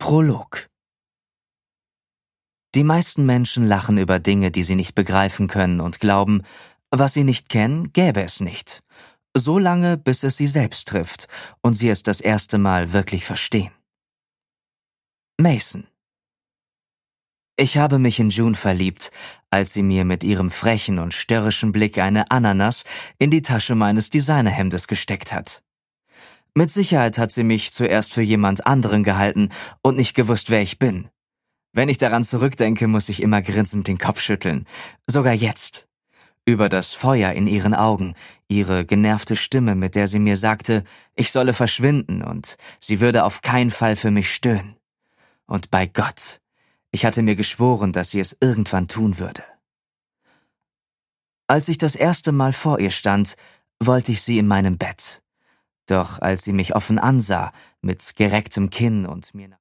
Prolog. Die meisten Menschen lachen über Dinge, die sie nicht begreifen können und glauben, was sie nicht kennen, gäbe es nicht. So lange, bis es sie selbst trifft und sie es das erste Mal wirklich verstehen. Mason. Ich habe mich in June verliebt, als sie mir mit ihrem frechen und störrischen Blick eine Ananas in die Tasche meines Designerhemdes gesteckt hat. Mit Sicherheit hat sie mich zuerst für jemand anderen gehalten und nicht gewusst, wer ich bin. Wenn ich daran zurückdenke, muss ich immer grinsend den Kopf schütteln. Sogar jetzt. Über das Feuer in ihren Augen, ihre genervte Stimme, mit der sie mir sagte, ich solle verschwinden und sie würde auf keinen Fall für mich stöhnen. Und bei Gott, ich hatte mir geschworen, dass sie es irgendwann tun würde. Als ich das erste Mal vor ihr stand, wollte ich sie in meinem Bett. Doch als sie mich offen ansah, mit gerecktem Kinn und mir